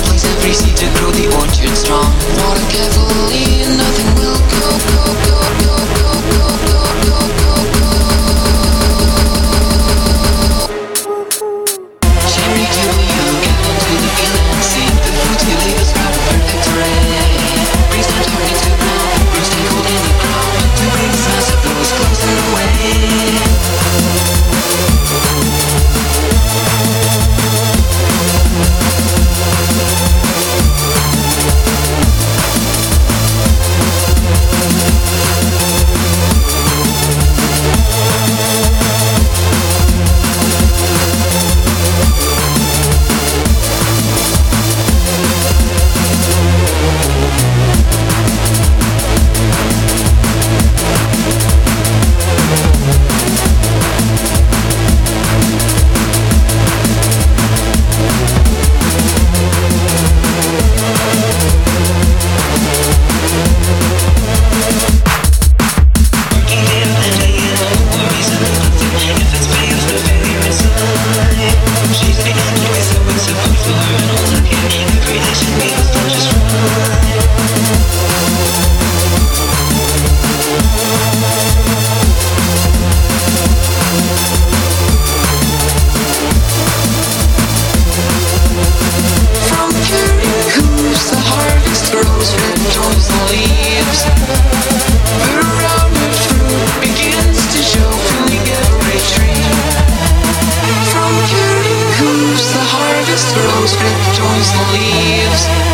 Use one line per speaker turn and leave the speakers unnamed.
place every seed to grow the orchard strong. Water carefully and nothing will go, go, go, go, go, go, go, go, go, go. Cherry to you, get into the field and see the fruits you leave us from perfect array. Breeze not turning to ground, roots take hold in the ground. To bring the sense of those closer away. Rose red joins the leaves.